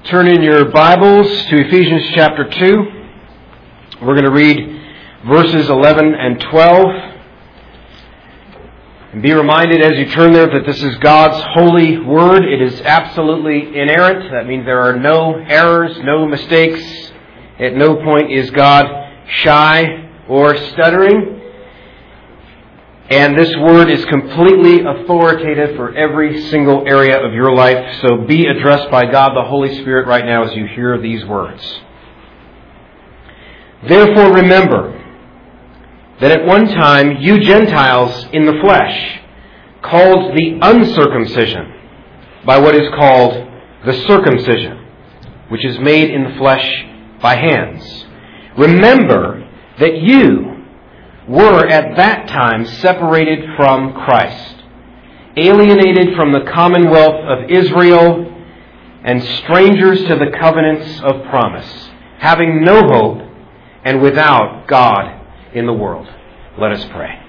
Turn in your Bibles to Ephesians chapter 2. We're going to read verses 11 and 12. And be reminded as you turn there that this is God's holy word. It is absolutely inerrant. That means there are no errors, no mistakes. At no point is God shy or stuttering. And this word is completely authoritative for every single area of your life. So be addressed by God the Holy Spirit right now as you hear these words. Therefore remember that at one time you Gentiles in the flesh, called the uncircumcision by what is called the circumcision, which is made in the flesh by hands. Remember that you were at that time separated from Christ, alienated from the commonwealth of Israel, and strangers to the covenants of promise, having no hope and without God in the world. Let us pray.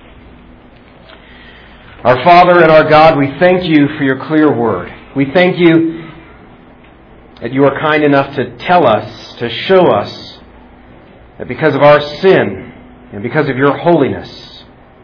Our Father and our God, we thank you for your clear word. We thank you that you are kind enough to tell us, to show us, that because of our sin, and because of your holiness,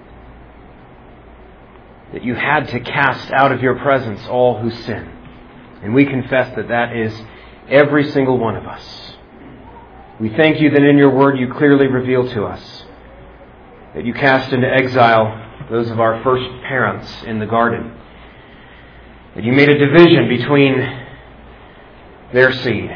that you had to cast out of your presence all who sin. And we confess that that is every single one of us. We thank you that in your word you clearly reveal to us that you cast into exile those of our first parents in the garden. That you made a division between their seed.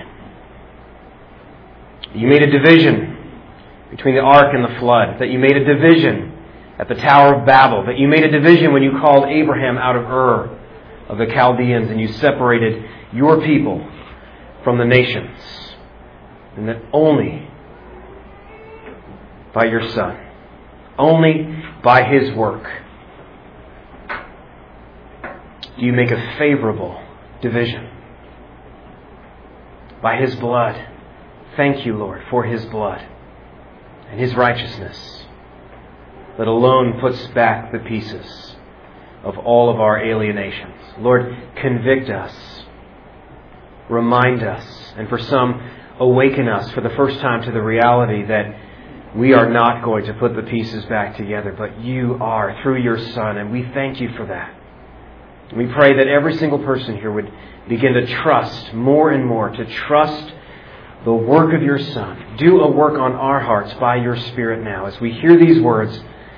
You made a division between the ark and the flood, that you made a division at the Tower of Babel, that you made a division when you called Abraham out of Ur of the Chaldeans and you separated your people from the nations, and that only by your Son, only by His work, do you make a favorable division. By His blood. Thank you, Lord, for His blood and His righteousness that alone puts back the pieces of all of our alienations. Lord, convict us, remind us, and for some, awaken us for the first time to the reality that we are not going to put the pieces back together, but you are through your Son, and we thank you for that. We pray that every single person here would begin to trust more and more, to trust the work of your Son. Do a work on our hearts by your Spirit now. As we hear these words,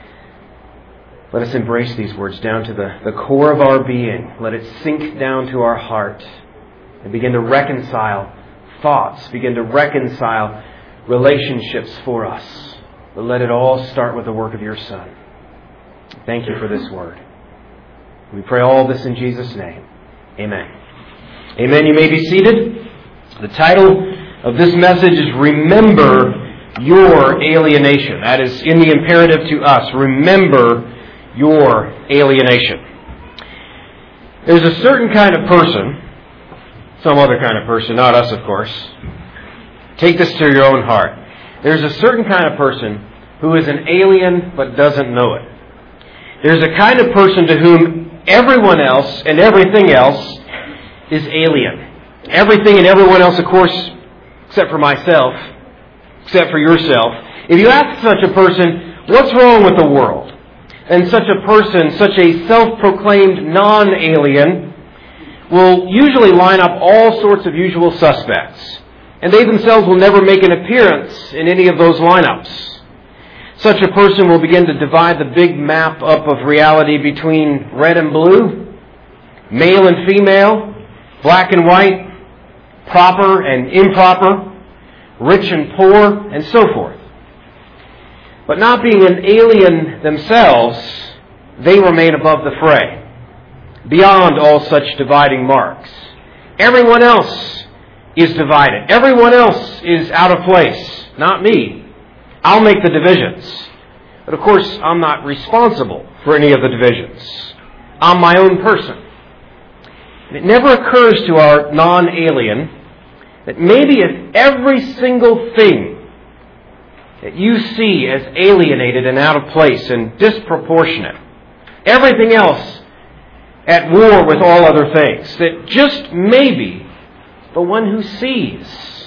let us embrace these words down to the core of our being. Let it sink down to our heart and begin to reconcile thoughts, begin to reconcile relationships for us. But let it all start with the work of your Son. Thank you for this word. We pray all this in Jesus' name. Amen. Amen. You may be seated. The title of this message is Remember Your Alienation. That is in the imperative to us. Remember your alienation. There's a certain kind of person, some other kind of person, not us of course. Take this to your own heart. There's a certain kind of person who is an alien but doesn't know it. There's a kind of person to whom everyone else and everything else is alien. Everything and everyone else, of course, except for myself, except for yourself. If you ask such a person, what's wrong with the world? And such a person, such a self-proclaimed non-alien, will usually line up all sorts of usual suspects. And they themselves will never make an appearance in any of those lineups. Such a person will begin to divide the big map up of reality between red and blue, male and female, black and white, proper and improper, rich and poor, and so forth. But not being an alien themselves, they remain above the fray, beyond all such dividing marks. Everyone else is divided. Everyone else is out of place. Not me. I'll make the divisions. But of course, I'm not responsible for any of the divisions. I'm my own person. And it never occurs to our non-alien that maybe if every single thing that you see as alienated and out of place and disproportionate, everything else at war with all other things, that just maybe the one who sees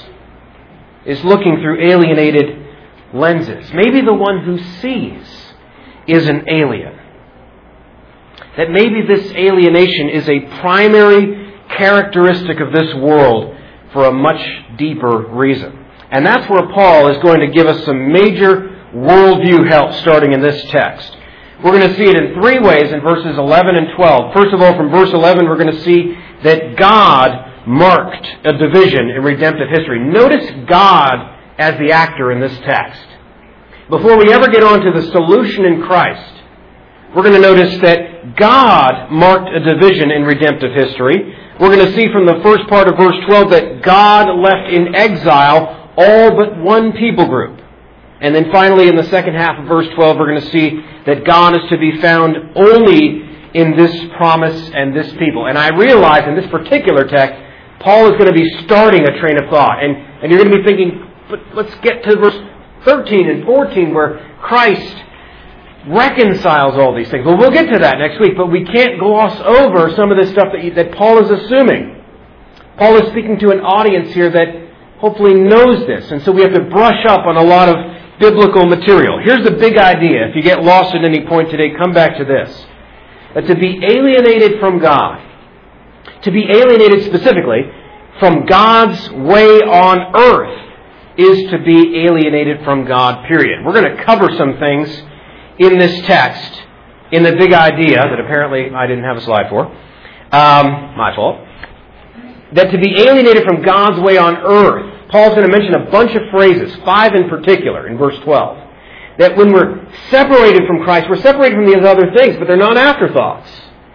is looking through alienated lenses. Maybe the one who sees is an alien. That maybe this alienation is a primary characteristic of this world for a much deeper reason. And that's where Paul is going to give us some major worldview help starting in this text. We're going to see it in three ways in verses 11 and 12. First of all, from verse 11, we're going to see that God marked a division in redemptive history. Notice God as the actor in this text. Before we ever get on to the solution in Christ, we're going to notice that God marked a division in redemptive history. We're going to see from the first part of verse 12 that God left in exile all but one people group. And then finally in the second half of verse 12 we're going to see that God is to be found only in this promise and this people. And I realize in this particular text, Paul is going to be starting a train of thought. And you're going to be thinking, but let's get to verse 13 and 14 where Christ reconciles all these things. Well, we'll get to that next week, but we can't gloss over some of this stuff that Paul is assuming. Paul is speaking to an audience here that hopefully knows this, and so we have to brush up on a lot of biblical material. Here's the big idea. If you get lost at any point today, come back to this. That to be alienated from God, to be alienated specifically from God's way on earth, is to be alienated from God, period. We're going to cover some things in this text, in the big idea that apparently I didn't have a slide for. My fault. That to be alienated from God's way on earth, Paul's going to mention a bunch of phrases, 5 in particular, in verse 12. That when we're separated from Christ, we're separated from these other things, but they're not afterthoughts.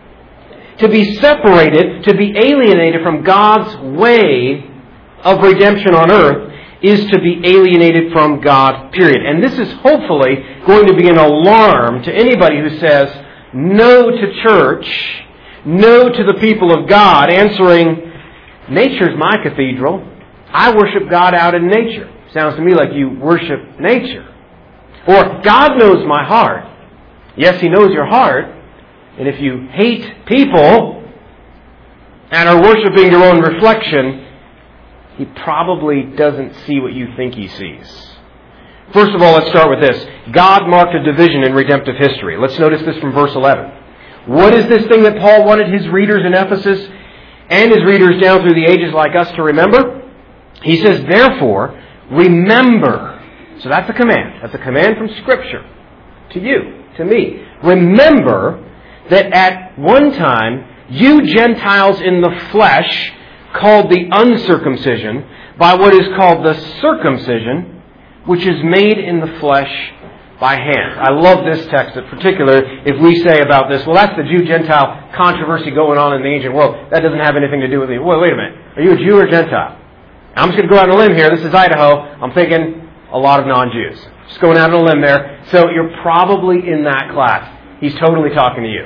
To be separated, to be alienated from God's way of redemption on earth, is to be alienated from God, period. And this is hopefully going to be an alarm to anybody who says no to church, no to the people of God, answering, nature's my cathedral. I worship God out in nature. Sounds to me like you worship nature. Or, God knows my heart. Yes, He knows your heart. And if you hate people and are worshiping your own reflection, He probably doesn't see what you think He sees. First of all, let's start with this. God marked a division in redemptive history. Let's notice this from verse 11. What is this thing that Paul wanted his readers in Ephesus and his readers down through the ages like us to remember? He says, therefore, remember. So that's a command. That's a command from Scripture to you, to me. Remember that at one time, you Gentiles in the flesh, called the uncircumcision, by what is called the circumcision, which is made in the flesh by hand. I love this text in particular. If we say about this, well, that's the Jew-Gentile controversy going on in the ancient world. That doesn't have anything to do with me. Well, wait a minute. Are you a Jew or Gentile? I'm just going to go out on a limb here. This is Idaho. I'm thinking a lot of non-Jews. Just going out on a limb there. So you're probably in that class. He's totally talking to you.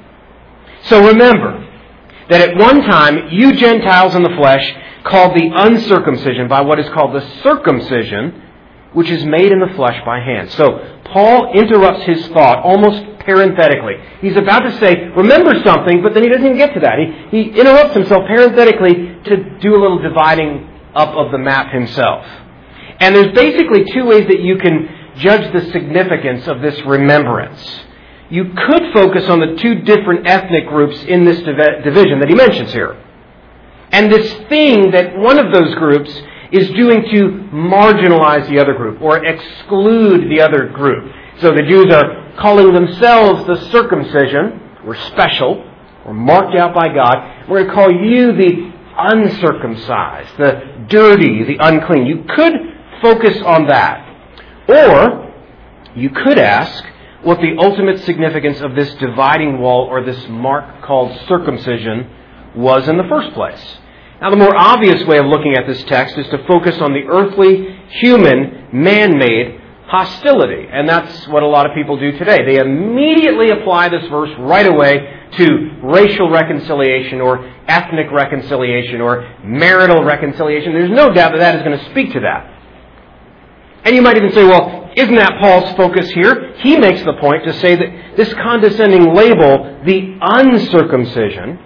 So remember that at one time, you Gentiles in the flesh called the uncircumcision by what is called the circumcision, which is made in the flesh by hand. So Paul interrupts his thought almost parenthetically. He's about to say, remember something, but then he doesn't even get to that. He interrupts himself parenthetically to do a little dividing up of the map himself. And there's basically two ways that you can judge the significance of this remembrance. You could focus on the two different ethnic groups in this division that he mentions here. And this thing that one of those groups is doing to marginalize the other group or exclude the other group. So the Jews are calling themselves the circumcision, or special, or marked out by God. We're going to call you the uncircumcised, the dirty, the unclean. You could focus on that. Or you could ask what the ultimate significance of this dividing wall or this mark called circumcision was in the first place. Now, the more obvious way of looking at this text is to focus on the earthly, human, man-made hostility. And that's what a lot of people do today. They immediately apply this verse right away to racial reconciliation or ethnic reconciliation or marital reconciliation. There's no doubt that that is going to speak to that. And you might even say, well, isn't that Paul's focus here? He makes the point to say that this condescending label, the uncircumcision,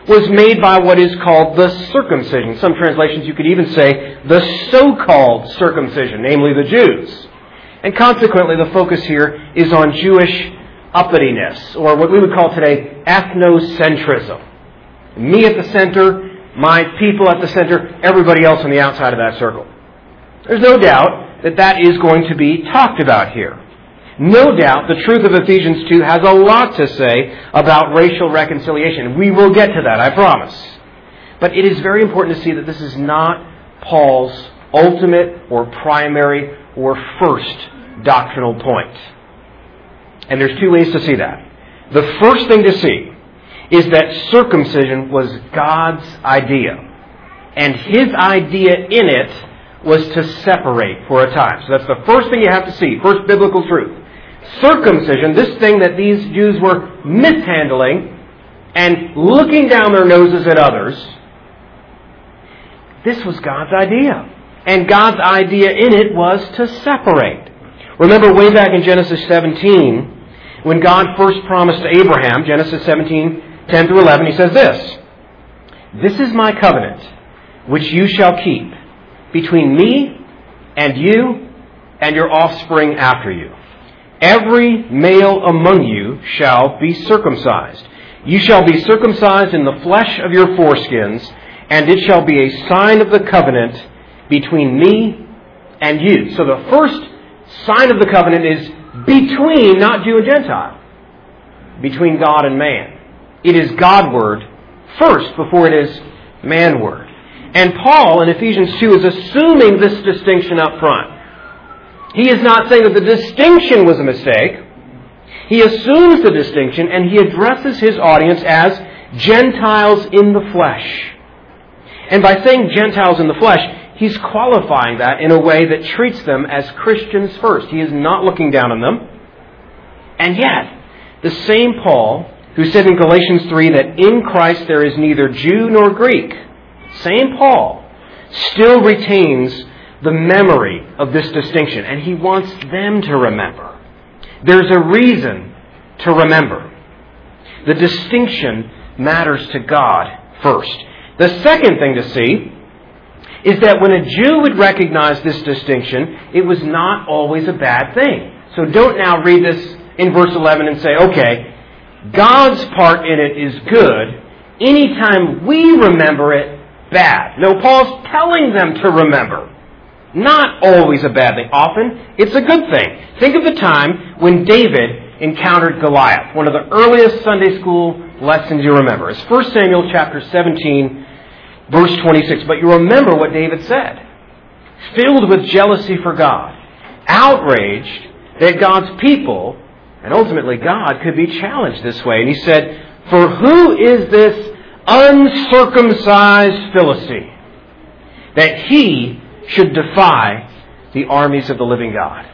was made by what is called the circumcision. Some translations you could even say the so-called circumcision, namely the Jews. And consequently, the focus here is on Jewish uppityness, or what we would call today ethnocentrism. Me at the center, my people at the center, everybody else on the outside of that circle. There's no doubt that that is going to be talked about here. No doubt the truth of Ephesians 2 has a lot to say about racial reconciliation. We will get to that, I promise. But it is very important to see that this is not Paul's ultimate or primary or first doctrinal point. And there's two ways to see that. The first thing to see is that circumcision was God's idea. And His idea in it was to separate for a time. So that's the first thing you have to see, first biblical truth. Circumcision, this thing that these Jews were mishandling and looking down their noses at others, this was God's idea. And God's idea in it was to separate. Remember way back in Genesis 17, when God first promised to Abraham, Genesis 17, 10 through 11, He says this, "This is my covenant, which you shall keep, between me and you and your offspring after you. Every male among you shall be circumcised. You shall be circumcised in the flesh of your foreskins, and it shall be a sign of the covenant between me and you." So the first sign of the covenant is between, not Jew and Gentile, between God and man. It is God-word first before it is man-word. And Paul in Ephesians 2 is assuming this distinction up front. He is not saying that the distinction was a mistake. He assumes the distinction and he addresses his audience as Gentiles in the flesh. And by saying Gentiles in the flesh, he's qualifying that in a way that treats them as Christians first. He is not looking down on them. And yet, the same Paul who said in Galatians 3 that in Christ there is neither Jew nor Greek, same Paul still retains the memory of this distinction, and he wants them to remember. There's a reason to remember. The distinction matters to God first. The second thing to see is that when a Jew would recognize this distinction, it was not always a bad thing. So don't now read this in verse 11 and say, okay, God's part in it is good. Anytime we remember it, bad. No, Paul's telling them to remember. Not always a bad thing. Often, it's a good thing. Think of the time when David encountered Goliath. One of the earliest Sunday school lessons you remember. It's 1 Samuel chapter 17, verse 26. But you remember what David said. Filled with jealousy for God. Outraged that God's people, and ultimately God, could be challenged this way. And he said, "For who is this uncircumcised Philistine, that he should defy the armies of the living God?"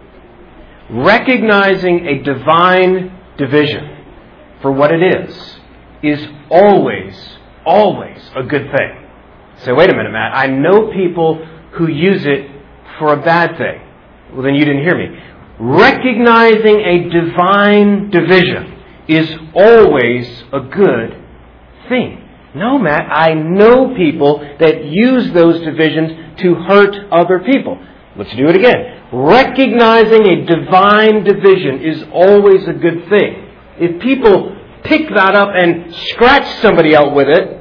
Recognizing a divine division for what it is always a good thing. So wait a minute, Matt, I know people who use it for a bad thing. Well, then you didn't hear me. Recognizing a divine division is always a good thing. No, Matt, I know people that use those divisions to hurt other people. Let's do it again. Recognizing a divine division is always a good thing. If people pick that up and scratch somebody out with it,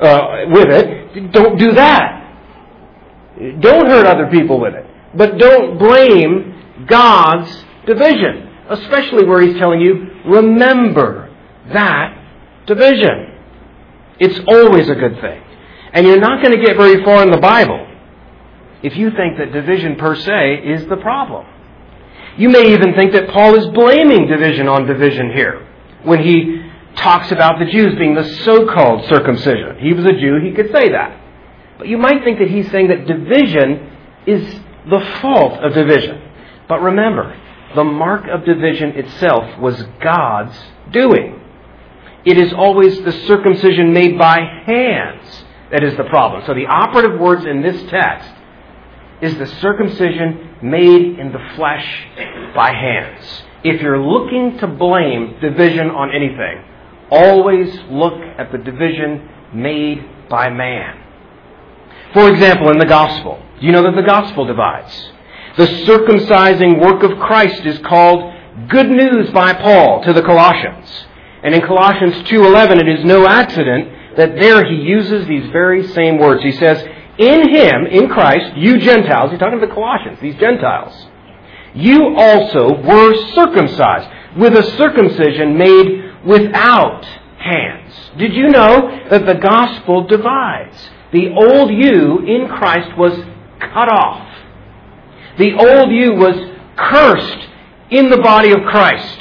don't do that. Don't hurt other people with it. But don't blame God's division, especially where He's telling you, remember that division. It's always a good thing. And you're not going to get very far in the Bible if you think that division per se is the problem. You may even think that Paul is blaming division on division here when he talks about the Jews being the so-called circumcision. He was a Jew, he could say that. But you might think that he's saying that division is the fault of division. But remember, the mark of division itself was God's doing. It is always the circumcision made by hands that is the problem. So the operative words in this text is the circumcision made in the flesh by hands. If you're looking to blame division on anything, always look at the division made by man. For example, in the gospel, do you know that the gospel divides? The circumcising work of Christ is called good news by Paul to the Colossians. And in Colossians 2:11, it is no accident that there he uses these very same words. He says, in Him, in Christ, you Gentiles, he's talking to the Colossians, these Gentiles, you also were circumcised with a circumcision made without hands. Did you know that the gospel divides? The old you in Christ was cut off. The old you was cursed in the body of Christ.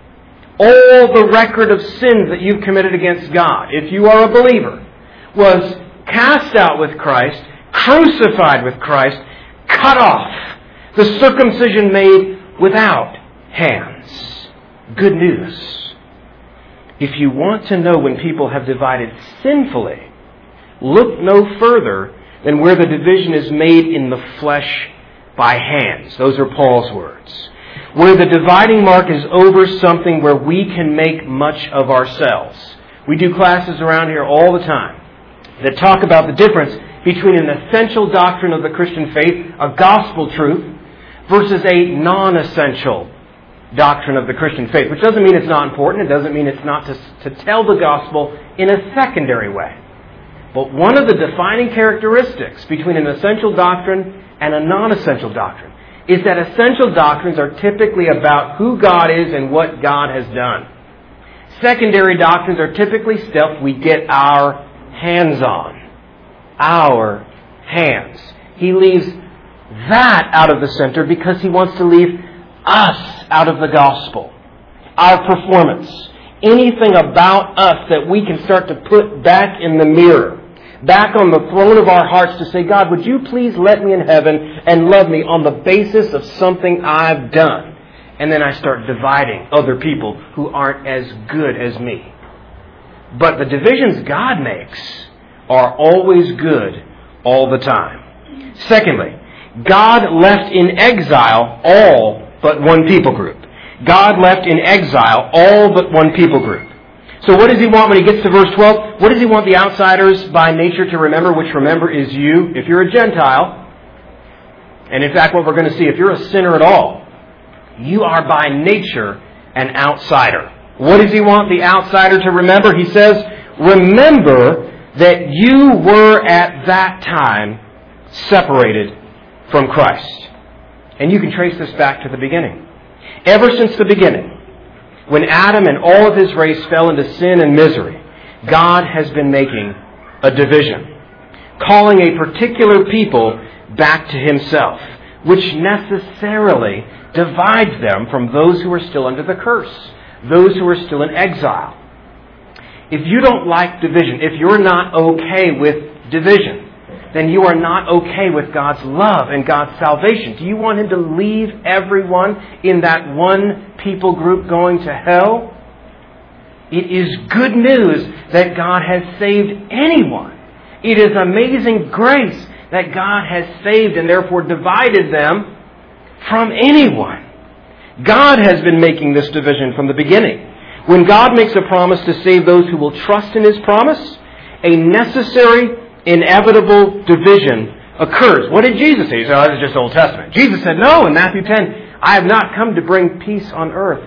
All the record of sins that you've committed against God, if you are a believer, was cast out with Christ, crucified with Christ, cut off. The circumcision made without hands. Good news. If you want to know when people have divided sinfully, look no further than where the division is made in the flesh by hands. Those are Paul's words. Where the dividing mark is over something where we can make much of ourselves. We do classes around here all the time that talk about the difference between an essential doctrine of the Christian faith, a gospel truth, versus a non-essential doctrine of the Christian faith. Which doesn't mean it's not important. It doesn't mean it's not to tell the gospel in a secondary way. But one of the defining characteristics between an essential doctrine and a non-essential doctrine is that essential doctrines are typically about who God is and what God has done. Secondary doctrines are typically stuff we get our hands on. Our hands. He leaves that out of the center because he wants to leave us out of the gospel. Our performance. Anything about us that we can start to put back in the mirror. Back on the throne of our hearts to say, God, would you please let me in heaven and love me on the basis of something I've done? And then I start dividing other people who aren't as good as me. But the divisions God makes are always good all the time. Secondly, God left in exile all but one people group. God left in exile all but one people group. So what does he want when he gets to verse 12? What does he want the outsiders by nature to remember, which remember is you, if you're a Gentile. And in fact, what we're going to see, if you're a sinner at all, you are by nature an outsider. What does he want the outsider to remember? He says, remember that you were at that time separated from Christ. And you can trace this back to the beginning. Ever since the beginning, when Adam and all of his race fell into sin and misery, God has been making a division, calling a particular people back to himself, which necessarily divides them from those who are still under the curse, those who are still in exile. If you don't like division, if you're not okay with division, then you are not okay with God's love and God's salvation. Do you want Him to leave everyone in that one people group going to hell? It is good news that God has saved anyone. It is amazing grace that God has saved and therefore divided them from anyone. God has been making this division from the beginning. When God makes a promise to save those who will trust in His promise, a necessary, inevitable division occurs. What did Jesus say? He said, this is just Old Testament. Jesus said, no, in Matthew 10, I have not come to bring peace on earth,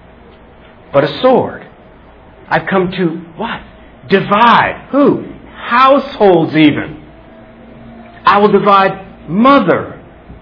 but a sword. I've come to, what? Divide. Who? Households even. I will divide mother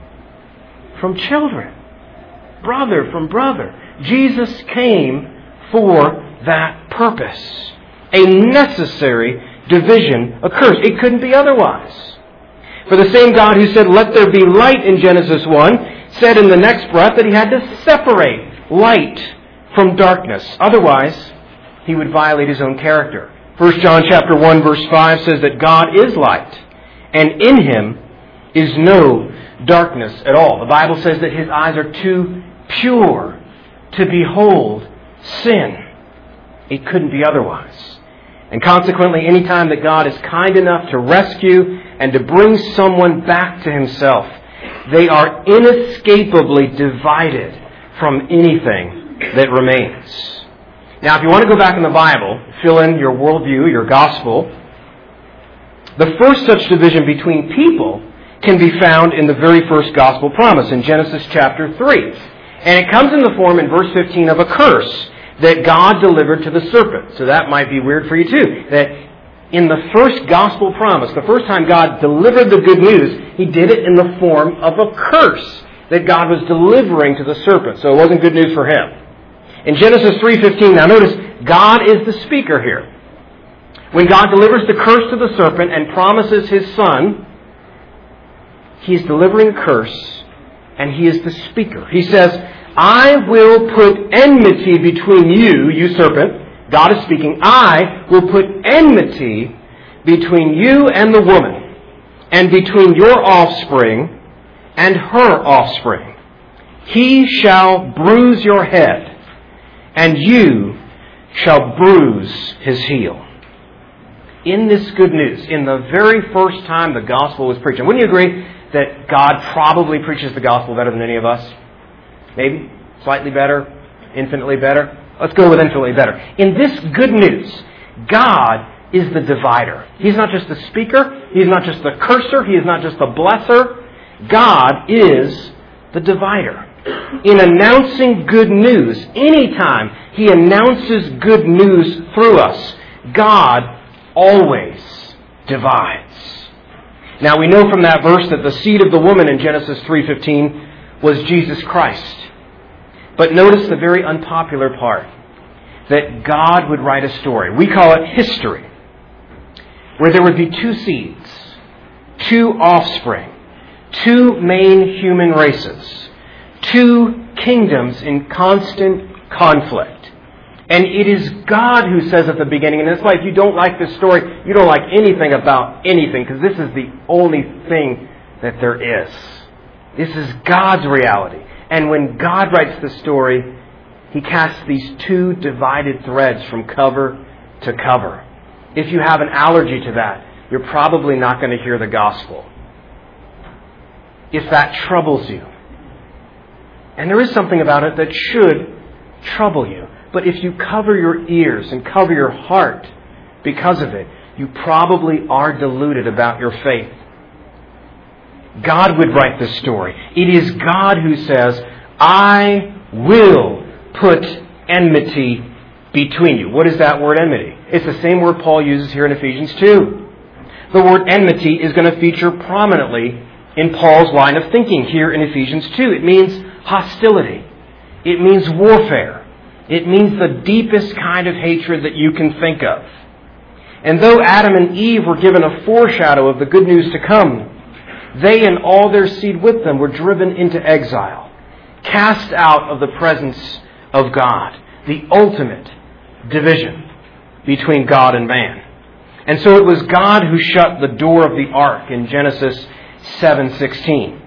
from children, brother from brother. Jesus came for that purpose. A necessary division occurs. It couldn't be otherwise. For the same God who said, let there be light in Genesis 1, said in the next breath that He had to separate light from darkness. Otherwise, He would violate His own character. 1 John chapter 1 verse 5 says that God is light, and in Him is no darkness at all. The Bible says that His eyes are too pure to behold sin. It couldn't be otherwise. And consequently, any time that God is kind enough to rescue and to bring someone back to Himself, they are inescapably divided from anything that remains. Now, if you want to go back in the Bible, fill in your worldview, your gospel, the first such division between people can be found in the very first gospel promise in Genesis chapter 3. And it comes in the form in verse 15 of a curse that God delivered to the serpent. So that might be weird for you too. That in the first gospel promise, the first time God delivered the good news, He did it in the form of a curse that God was delivering to the serpent. So it wasn't good news for him. In Genesis 3:15, now notice, God is the speaker here. When God delivers the curse to the serpent and promises His Son, He is delivering a curse, and He is the speaker. He says, I will put enmity between you, you serpent. God is speaking. I will put enmity between you and the woman, and between your offspring and her offspring. He shall bruise your head, and you shall bruise his heel. In this good news, in the very first time the gospel was preached, and wouldn't you agree that God probably preaches the gospel better than any of us? Maybe? Slightly better? Infinitely better? Let's go with infinitely better. In this good news, God is the divider. He's not just the speaker. He's not just the curser. He is not just the blesser. God is the divider. In announcing good news, anytime He announces good news through us, God always divides. Now we know from that verse that the seed of the woman in Genesis 3:15 was Jesus Christ. But notice the very unpopular part, that God would write a story. We call it history, where there would be two seeds, two offspring, two main human races, two kingdoms in constant conflict. And it is God who says at the beginning, and it's like you don't like this story, you don't like anything about anything, because this is the only thing that there is. This is God's reality. And when God writes the story, He casts these two divided threads from cover to cover. If you have an allergy to that, you're probably not going to hear the gospel. If that troubles you. And there is something about it that should trouble you. But if you cover your ears and cover your heart because of it, you probably are deluded about your faith. God would write the story. It is God who says, I will put enmity between you. What is that word enmity? It's the same word Paul uses here in Ephesians 2. The word enmity is going to feature prominently in Paul's line of thinking here in Ephesians 2. It means hostility. It means warfare. It means the deepest kind of hatred that you can think of. And though Adam and Eve were given a foreshadow of the good news to come, they and all their seed with them were driven into exile, cast out of the presence of God, the ultimate division between God and man. And so it was God who shut the door of the ark in Genesis 7:16,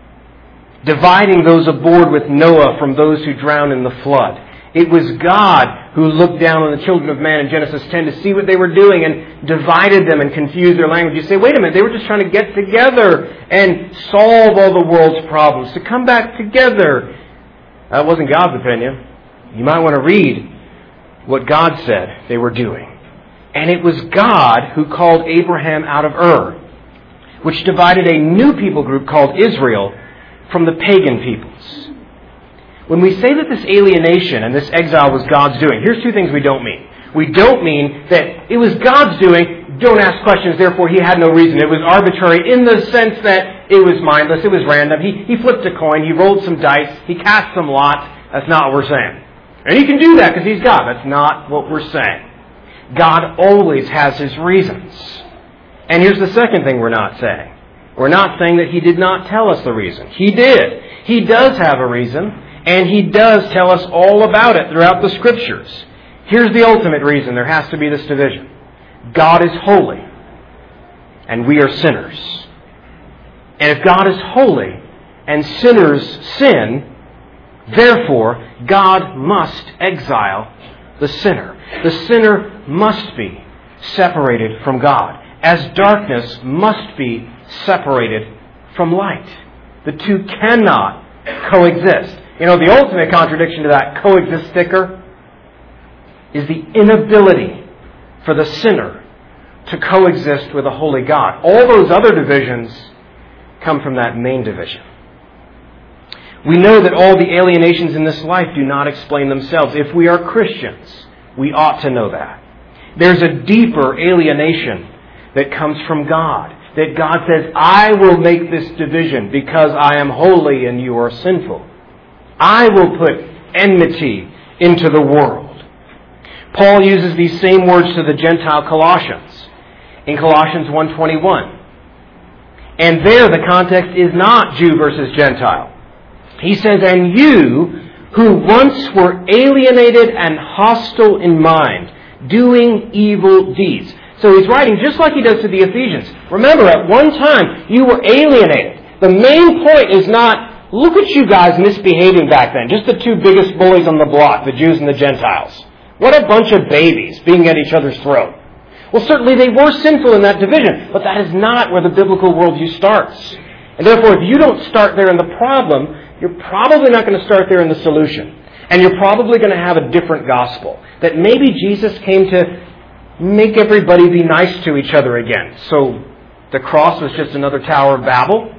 dividing those aboard with Noah from those who drowned in the flood. It was God who looked down on the children of man in Genesis 10 to see what they were doing and divided them and confused their language. You say, wait a minute, they were just trying to get together and solve all the world's problems, to come back together. That wasn't God's opinion. You might want to read what God said they were doing. And it was God who called Abraham out of Ur, which divided a new people group called Israel from the pagan peoples. When we say that this alienation and this exile was God's doing, here's two things we don't mean. We don't mean that it was God's doing, don't ask questions, therefore He had no reason. It was arbitrary in the sense that it was mindless, it was random. He flipped a coin, He rolled some dice, He cast some lots. That's not what we're saying. And He can do that because He's God. That's not what we're saying. God always has His reasons. And here's the second thing we're not saying. We're not saying that He did not tell us the reason. He did. He does have a reason. And He does tell us all about it throughout the Scriptures. Here's the ultimate reason there has to be this division. God is holy, and we are sinners. And if God is holy, and sinners sin, therefore God must exile the sinner. The sinner must be separated from God, as darkness must be separated from light. The two cannot coexist. You know, the ultimate contradiction to that coexist sticker is the inability for the sinner to coexist with a holy God. All those other divisions come from that main division. We know that all the alienations in this life do not explain themselves. If we are Christians, we ought to know that. There's a deeper alienation that comes from God. That God says, I will make this division because I am holy and you are sinful. I will put enmity into the world. Paul uses these same words to the Gentile Colossians in Colossians 1:21. And there the context is not Jew versus Gentile. He says, and you who once were alienated and hostile in mind, doing evil deeds. So he's writing just like he does to the Ephesians. Remember, at one time, you were alienated. The main point is not, look at you guys misbehaving back then. Just the two biggest bullies on the block, the Jews and the Gentiles. What a bunch of babies being at each other's throat. Well, certainly they were sinful in that division, but that is not where the biblical worldview starts. And therefore, if you don't start there in the problem, you're probably not going to start there in the solution. And you're probably going to have a different gospel. That maybe Jesus came to make everybody be nice to each other again. So the cross was just another Tower of Babel.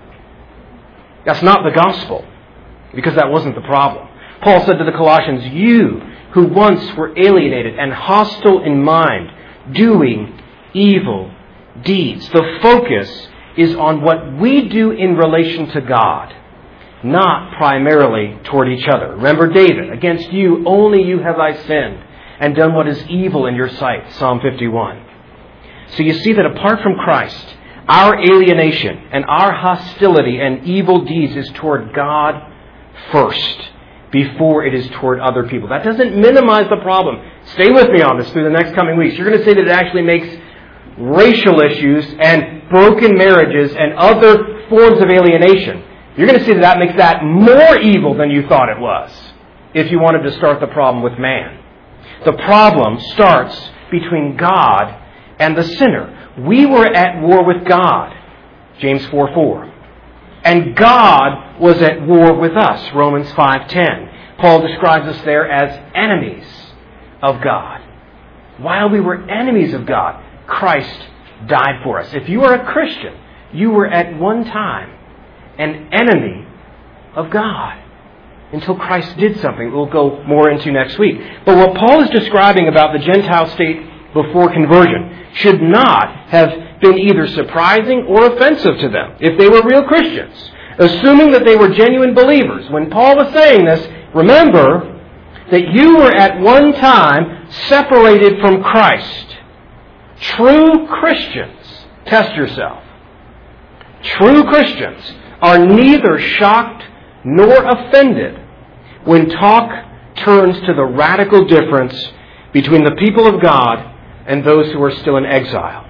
That's not the gospel, because that wasn't the problem. Paul said to the Colossians, you who once were alienated and hostile in mind, doing evil deeds. The focus is on what we do in relation to God, not primarily toward each other. Remember David, against you only you have I sinned and done what is evil in your sight, Psalm 51. So you see that apart from Christ, our alienation and our hostility and evil deeds is toward God first, before it is toward other people. That doesn't minimize the problem. Stay with me on this through the next coming weeks. You're going to see that it actually makes racial issues and broken marriages and other forms of alienation. You're going to see that that makes that more evil than you thought it was, if you wanted to start the problem with man. The problem starts between God and the sinner. We were at war with God, James 4:4. And God was at war with us, Romans 5:10. Paul describes us there as enemies of God. While we were enemies of God, Christ died for us. If you are a Christian, you were at one time an enemy of God until Christ did something we'll go more into next week. But what Paul is describing about the Gentile state before conversion should not have been either surprising or offensive to them if they were real Christians, assuming that they were genuine believers. When Paul was saying this, remember that you were at one time separated from Christ. True Christians, test yourself. True Christians are neither shocked nor offended when talk turns to the radical difference between the people of God and those who are still in exile.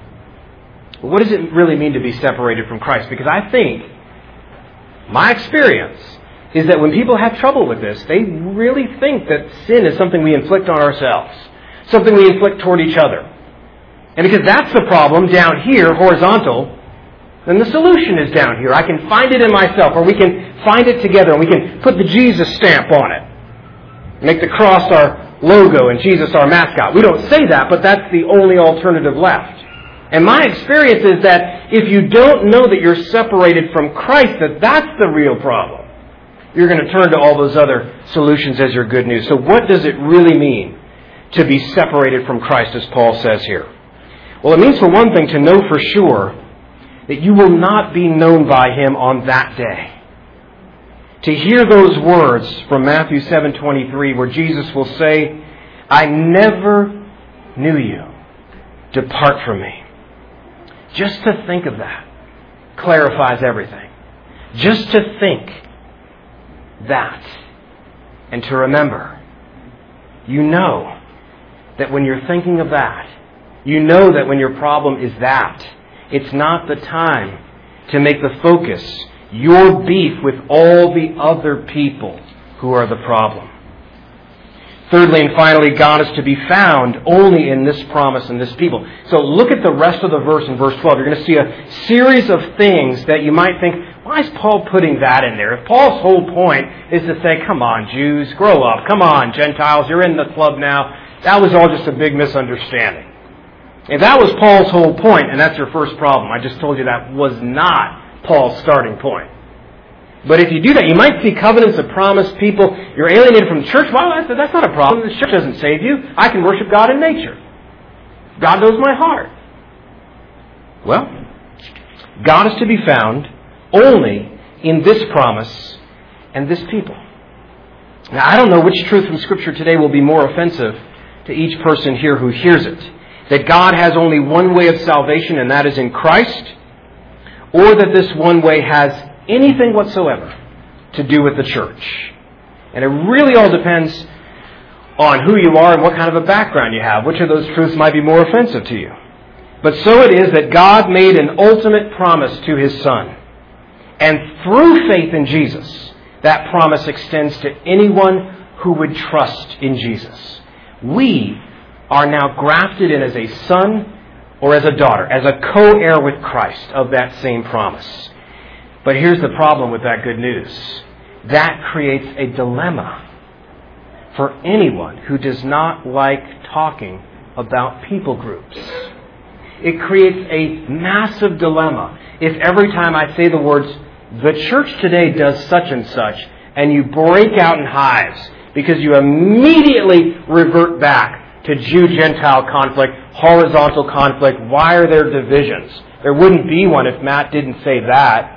What does it really mean to be separated from Christ? Because I think, my experience is that when people have trouble with this, they really think that sin is something we inflict on ourselves, something we inflict toward each other. And because that's the problem down here, horizontal, then the solution is down here. I can find it in myself, or we can find it together, and we can put the Jesus stamp on it. Make the cross our logo and Jesus our mascot. We don't say that, but that's the only alternative left. And my experience is that if you don't know that you're separated from Christ, that's the real problem, you're going to turn to all those other solutions as your good news. So what does it really mean to be separated from Christ, as Paul says here? Well, it means, for one thing, to know for sure that you will not be known by Him on that day. To hear those words from Matthew 7:23, where Jesus will say, I never knew you. Depart from me. Just to think of that clarifies everything. Just to think that and to remember, you know that when you're thinking of that, you know that when your problem is that, it's not the time to make the focus your beef with all the other people who are the problem. Thirdly and finally, God is to be found only in this promise and this people. So look at the rest of the verse in verse 12. You're going to see a series of things that you might think, why is Paul putting that in there? If Paul's whole point is to say, come on, Jews, grow up. Come on, Gentiles, you're in the club now. That was all just a big misunderstanding. If that was Paul's whole point, and that's your first problem, I just told you that was not Paul's starting point. But if you do that, you might see covenants of promise, people, you're alienated from the church. Well, that's not a problem. The church doesn't save you. I can worship God in nature. God knows my heart. Well, God is to be found only in this promise and this people. Now, I don't know which truth from Scripture today will be more offensive to each person here who hears it. That God has only one way of salvation, and that is in Christ, or that this one way has anything whatsoever to do with the church. And it really all depends on who you are and what kind of a background you have. Which of those truths might be more offensive to you? But so it is that God made an ultimate promise to His Son. And through faith in Jesus, that promise extends to anyone who would trust in Jesus. We are now grafted in as a son or as a daughter, as a co-heir with Christ of that same promise. But here's the problem with that good news. That creates a dilemma for anyone who does not like talking about people groups. It creates a massive dilemma if every time I say the words, the church today does such and such, and you break out in hives because you immediately revert back to Jew-Gentile conflict, horizontal conflict. Why are there divisions? There wouldn't be one if Matt didn't say that.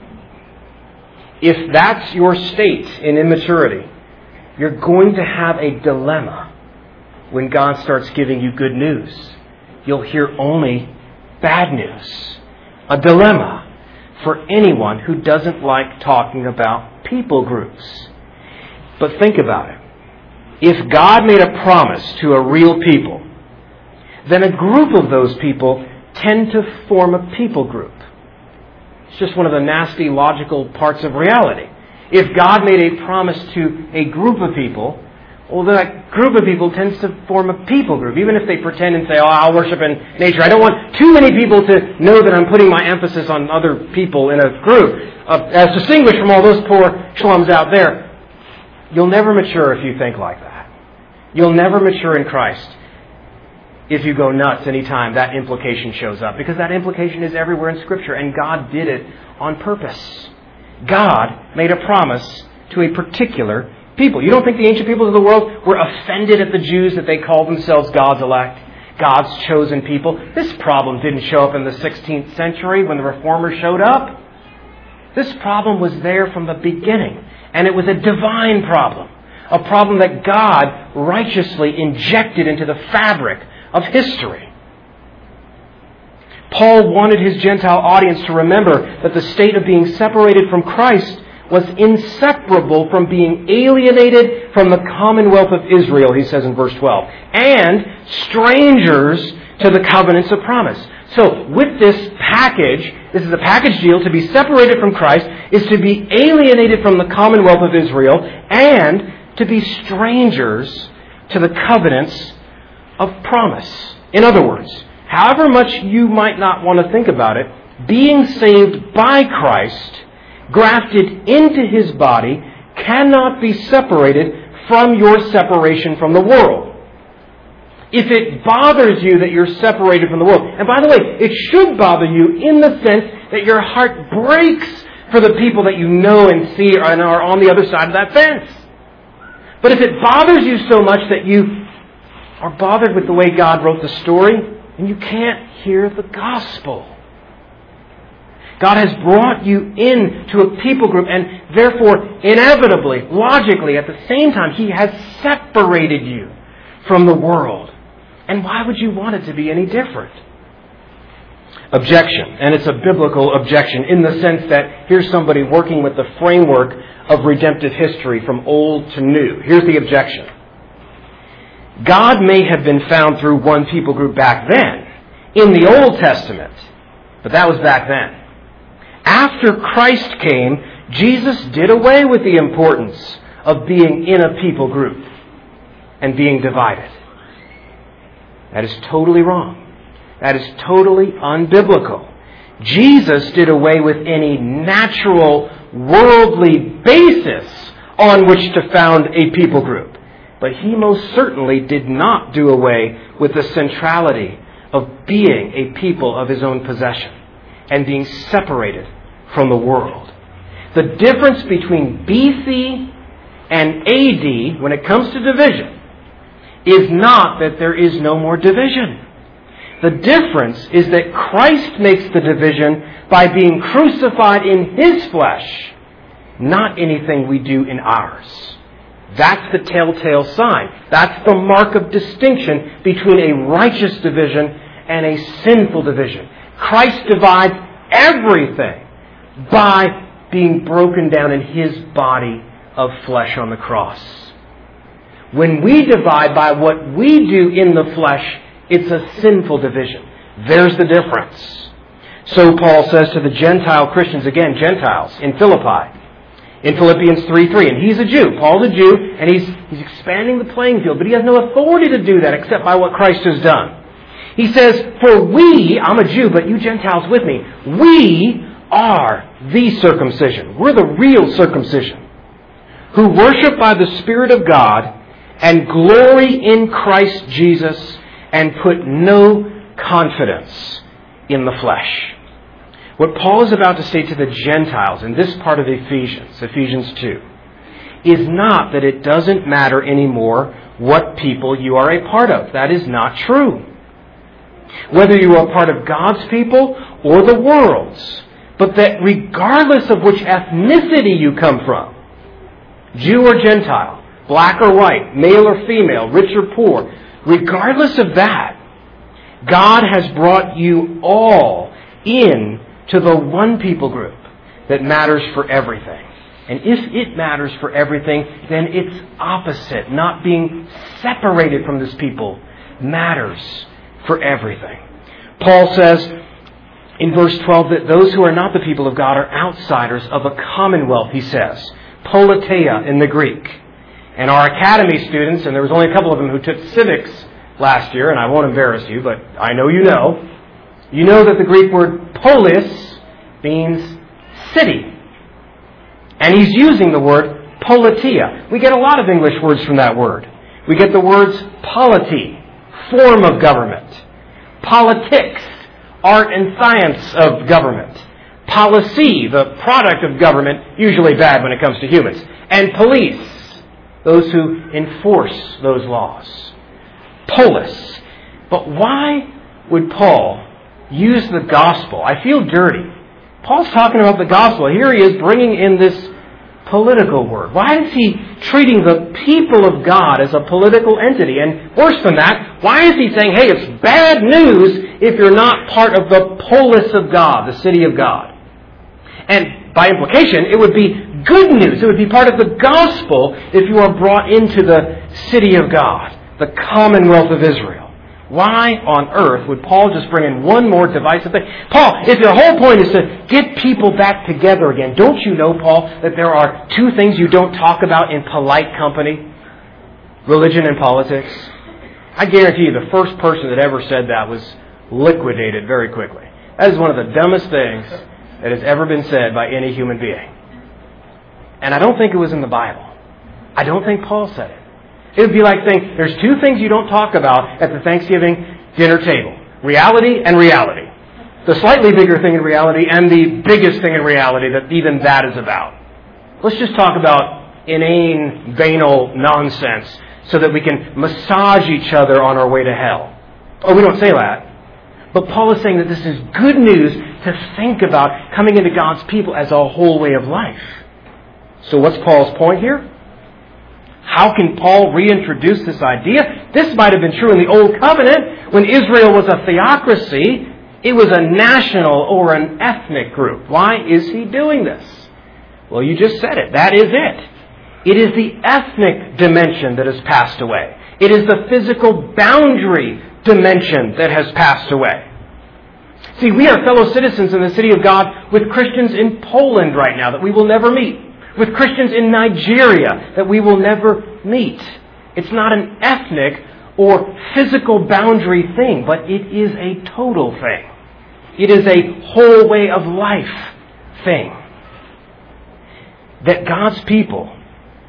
If that's your state in immaturity, you're going to have a dilemma when God starts giving you good news. You'll hear only bad news. A dilemma for anyone who doesn't like talking about people groups. But think about it. If God made a promise to a real people, then a group of those people tend to form a people group. It's just one of the nasty logical parts of reality. If God made a promise to a group of people, well, that group of people tends to form a people group. Even if they pretend and say, oh, I'll worship in nature. I don't want too many people to know that I'm putting my emphasis on other people in a group. As distinguished from all those poor schlums out there. You'll never mature if you think like that. You'll never mature in Christ if you go nuts anytime that implication shows up. Because that implication is everywhere in Scripture. And God did it on purpose. God made a promise to a particular people. You don't think the ancient peoples of the world were offended at the Jews that they called themselves God's elect, God's chosen people? This problem didn't show up in the 16th century when the Reformers showed up. This problem was there from the beginning. And it was a divine problem. A problem that God righteously injected into the fabric of history. Paul wanted his Gentile audience to remember that the state of being separated from Christ was inseparable from being alienated from the commonwealth of Israel, he says in verse 12, and strangers to the covenants of promise. So, with this package, this is a package deal. To be separated from Christ is to be alienated from the commonwealth of Israel and to be strangers to the covenants of promise. In other words, however much you might not want to think about it, being saved by Christ, grafted into His body, cannot be separated from your separation from the world. If it bothers you that you're separated from the world, and by the way, it should bother you in the sense that your heart breaks for the people that you know and see and are on the other side of that fence. But if it bothers you so much that you are bothered with the way God wrote the story, then you can't hear the gospel. God has brought you into a people group, and therefore, inevitably, logically, at the same time, He has separated you from the world. And why would you want it to be any different? Objection. And it's a biblical objection in the sense that here's somebody working with the framework of redemptive history from old to new. Here's the objection. God may have been found through one people group back then, in the Old Testament, but that was back then. After Christ came, Jesus did away with the importance of being in a people group and being divided. That is totally wrong. That is totally unbiblical. Jesus did away with any natural, worldly basis on which to found a people group. But he most certainly did not do away with the centrality of being a people of his own possession and being separated from the world. The difference between BC and AD when it comes to division is not that there is no more division. The difference is that Christ makes the division by being crucified in his flesh, not anything we do in ours. That's the telltale sign. That's the mark of distinction between a righteous division and a sinful division. Christ divides everything by being broken down in his body of flesh on the cross. When we divide by what we do in the flesh, it's a sinful division. There's the difference. So Paul says to the Gentile Christians, again, Gentiles, in Philippi, in Philippians 3:3, and he's a Jew. Paul's a Jew, and he's expanding the playing field, but he has no authority to do that except by what Christ has done. He says, for we, I'm a Jew, but you Gentiles with me, we are the circumcision. We're the real circumcision, who worship by the Spirit of God and glory in Christ Jesus and put no confidence in the flesh. What Paul is about to say to the Gentiles in this part of Ephesians 2, is not that it doesn't matter anymore what people you are a part of. That is not true. Whether you are a part of God's people or the world's, but that regardless of which ethnicity you come from, Jew or Gentile, black or white, male or female, rich or poor, regardless of that, God has brought you all in to the one people group that matters for everything. And if it matters for everything, then its opposite, not being separated from this people, matters for everything. Paul says in verse 12 that those who are not the people of God are outsiders of a commonwealth, he says. Politeia in the Greek. And our academy students, and there was only a couple of them who took civics last year, and I won't embarrass you, but I know you know that the Greek word polis means city. And he's using the word politeia. We get a lot of English words from that word. We get the words polity, form of government, politics, art and science of government, policy, the product of government, usually bad when it comes to humans, and police, those who enforce those laws. Polis. But why would Paul use the gospel? I feel dirty. Paul's talking about the gospel. Here he is bringing in this political word. Why is he treating the people of God as a political entity? And worse than that, why is he saying, hey, it's bad news if you're not part of the polis of God, the city of God? And by implication, it would be good news. It would be part of the gospel if you are brought into the city of God, the commonwealth of Israel. Why on earth would Paul just bring in one more divisive thing? Paul, if your whole point is to get people back together again, don't you know, Paul, that there are two things you don't talk about in polite company? Religion and politics. I guarantee you the first person that ever said that was liquidated very quickly. That is one of the dumbest things that has ever been said by any human being. And I don't think it was in the Bible. I don't think Paul said it. It would be like saying, there's two things you don't talk about at the Thanksgiving dinner table. Reality and reality. The slightly bigger thing in reality and the biggest thing in reality that even that is about. Let's just talk about inane, banal nonsense so that we can massage each other on our way to hell. Oh, we don't say that. But Paul is saying that this is good news to think about coming into God's people as a whole way of life. So what's Paul's point here? How can Paul reintroduce this idea? This might have been true in the Old Covenant. When Israel was a theocracy, it was a national or an ethnic group. Why is he doing this? Well, you just said it. That is it. It is the ethnic dimension that has passed away. It is the physical boundary dimension that has passed away. See, we are fellow citizens in the city of God with Christians in Poland right now that we will never meet. With Christians in Nigeria that we will never meet. It's not an ethnic or physical boundary thing, but it is a total thing. It is a whole way of life thing. That God's people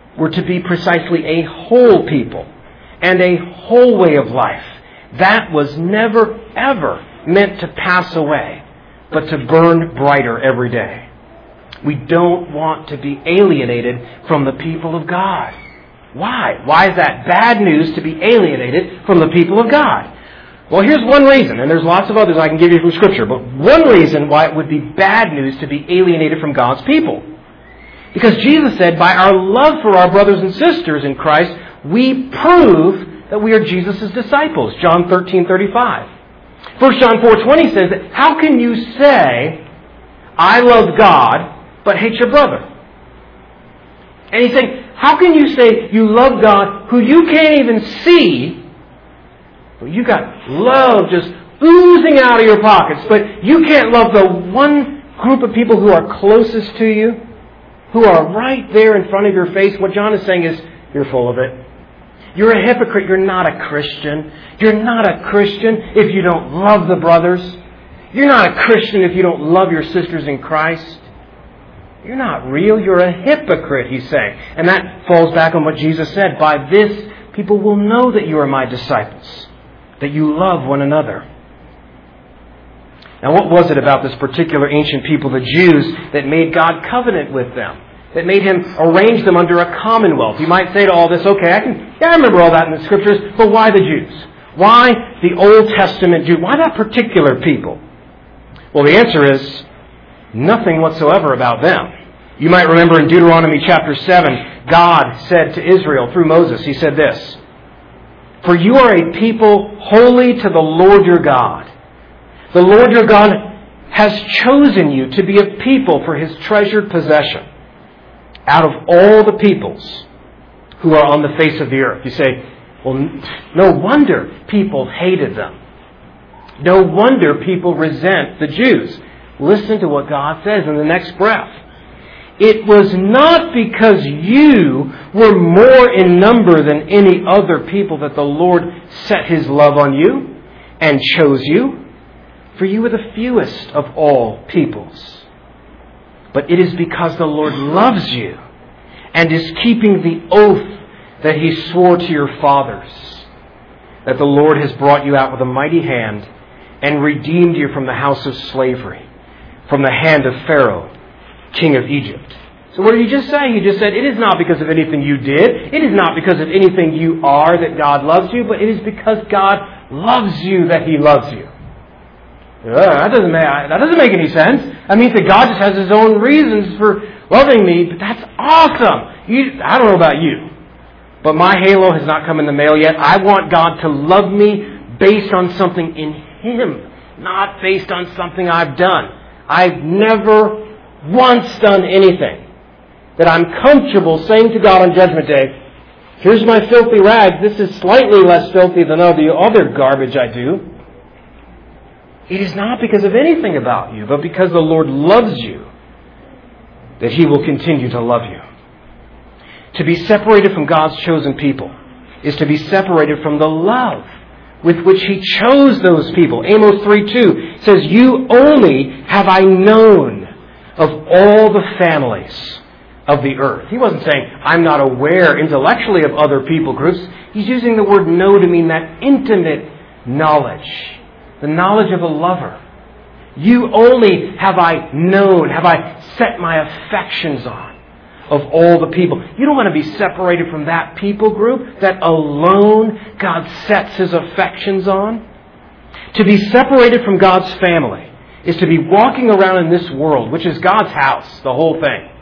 were to be precisely a whole people and a whole way of life. That was never, ever meant to pass away, but to burn brighter every day. We don't want to be alienated from the people of God. Why? Why is that bad news to be alienated from the people of God? Well, here's one reason, and there's lots of others I can give you from Scripture, but one reason why it would be bad news to be alienated from God's people. Because Jesus said, by our love for our brothers and sisters in Christ, we prove that we are Jesus' disciples. John 13:35. 1 John 4:20 says that how can you say, I love God, but hate your brother? And he's saying, how can you say you love God who you can't even see, but you got love just oozing out of your pockets, but you can't love the one group of people who are closest to you, who are right there in front of your face? What John is saying is, you're full of it. You're a hypocrite. You're not a Christian. You're not a Christian if you don't love the brothers. You're not a Christian if you don't love your sisters in Christ. You're not real. You're a hypocrite, he's saying. And that falls back on what Jesus said. By this, people will know that you are my disciples, that you love one another. Now, what was it about this particular ancient people, the Jews, that made God covenant with them? That made Him arrange them under a commonwealth? You might say to all this, okay, I remember all that in the Scriptures, but why the Jews? Why the Old Testament Jews? Why that particular people? Well, the answer is nothing whatsoever about them. You might remember in Deuteronomy chapter 7, God said to Israel through Moses, He said this, for you are a people holy to the Lord your God. The Lord your God has chosen you to be a people for His treasured possession out of all the peoples who are on the face of the earth. You say, well, no wonder people hated them. No wonder people resent the Jews. Listen to what God says in the next breath. It was not because you were more in number than any other people that the Lord set His love on you and chose you. For you were the fewest of all peoples. But it is because the Lord loves you and is keeping the oath that He swore to your fathers, that the Lord has brought you out with a mighty hand and redeemed you from the house of slavery, from the hand of Pharaoh, king of Egypt. So what did He just say? He just said, it is not because of anything you did. It is not because of anything you are that God loves you, but it is because God loves you that He loves you. That doesn't make any sense. That means that God just has His own reasons for loving me, but that's awesome. I don't know about you, but my halo has not come in the mail yet. I want God to love me based on something in Him, not based on something I've done. I've never once done anything that I'm comfortable saying to God on Judgment Day, here's my filthy rags. This is slightly less filthy than all the other garbage I do. It is not because of anything about you, but because the Lord loves you, that He will continue to love you. To be separated from God's chosen people is to be separated from the love with which He chose those people. Amos 3:2 says, you only have I known of all the families of the earth. He wasn't saying, I'm not aware intellectually of other people groups. He's using the word know to mean that intimate knowledge. The knowledge of a lover. You only have I known, have I set my affections on of all the people. You don't want to be separated from that people group that alone God sets His affections on. To be separated from God's family is to be walking around in this world, which is God's house, the whole thing.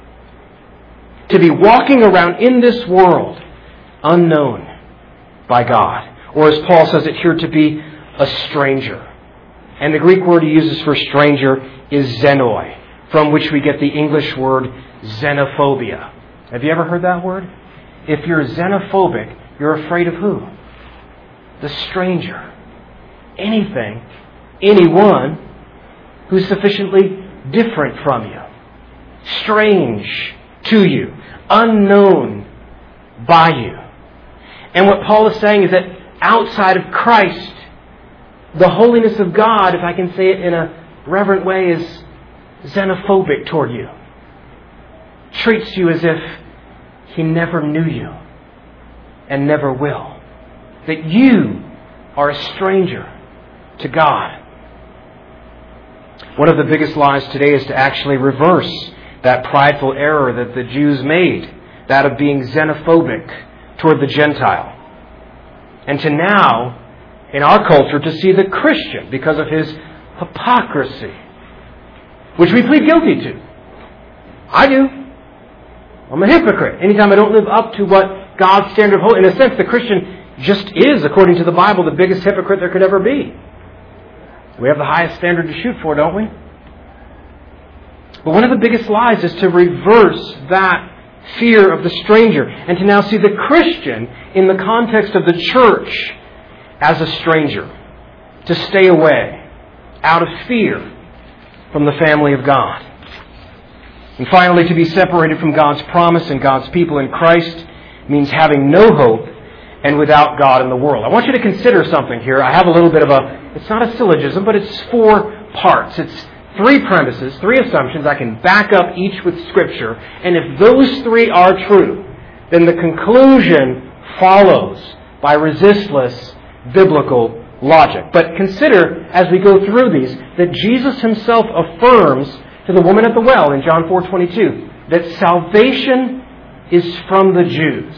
To be walking around in this world unknown by God. Or as Paul says it here, to be a stranger. And the Greek word he uses for stranger is xenoi, from which we get the English word xenophobia. Have you ever heard that word? If you're xenophobic, you're afraid of who? The stranger. Anything, anyone who's sufficiently different from you. Strange to you. Unknown by you. And what Paul is saying is that outside of Christ, the holiness of God, if I can say it in a reverent way, is xenophobic toward you. Treats you as if He never knew you and never will. That you are a stranger to God. One of the biggest lies today is to actually reverse that prideful error that the Jews made, that of being xenophobic toward the Gentile. And to now, in our culture, to see the Christian, because of his hypocrisy, which we plead guilty to. I do. I'm a hypocrite. Anytime I don't live up to what God's standard of holiness, in a sense, the Christian just is, according to the Bible, the biggest hypocrite there could ever be. We have the highest standard to shoot for, don't we? But one of the biggest lies is to reverse that fear of the stranger and to now see the Christian in the context of the church as a stranger. To stay away out of fear from the family of God. And finally, to be separated from God's promise and God's people in Christ means having no hope and without God in the world. I want you to consider something here. I have a little bit of it's not a syllogism, but it's 4 parts. It's 3 premises, 3 assumptions. I can back up each with Scripture. And if those 3 are true, then the conclusion follows by resistless biblical logic. But consider, as we go through these, that Jesus himself affirms to the woman at the well in John 4:22 that salvation is from the Jews.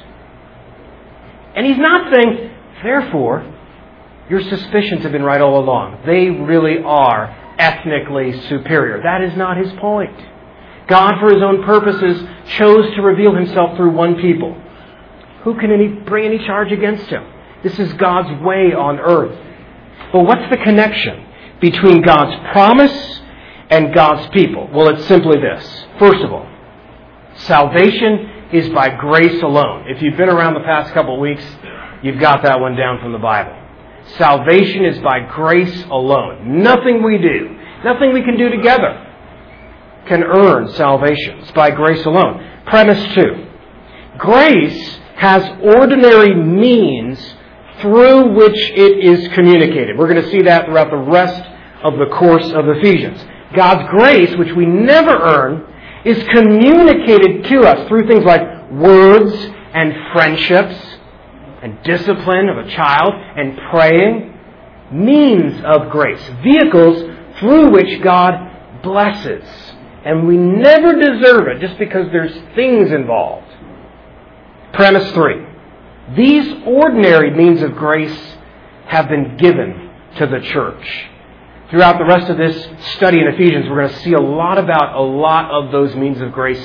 And he's not saying, therefore, your suspicions have been right all along. They really are ethnically superior. That is not his point. God, for his own purposes, chose to reveal himself through one people. Who can bring any charge against him? This is God's way on earth. But what's the connection between God's promise and God's people? Well, it's simply this. First of all, salvation is by grace alone. If you've been around the past couple of weeks, you've got that one down from the Bible. Salvation is by grace alone. Nothing we do, nothing we can do together can earn salvation. It's by grace alone. Premise 2. Grace has ordinary means through which it is communicated. We're going to see that throughout the rest of the course of Ephesians. God's grace, which we never earn, is communicated to us through things like words and friendships and discipline of a child and praying. Means of grace. Vehicles through which God blesses. And we never deserve it just because there's things involved. Premise 3. These ordinary means of grace have been given to the church. Throughout the rest of this study in Ephesians, we're going to see a lot about a lot of those means of graces.